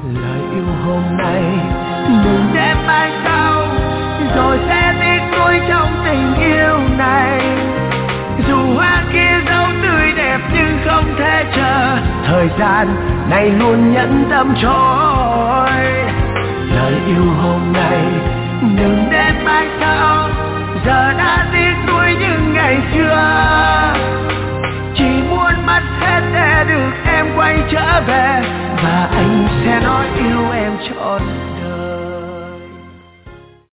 Lời yêu hôm nay đừng để mai sau, rồi sẽ tiếc nuối trong tình yêu này. Dù hoa kia dấu tươi đẹp nhưng không thể chờ, thời gian này luôn nhẫn tâm trôi. Lời yêu hôm nay đừng để mai sau, giờ đã tiếc nuối những ngày xưa. Chỉ muốn mất hết để được em quay trở về, và anh sẽ nói yêu em trọn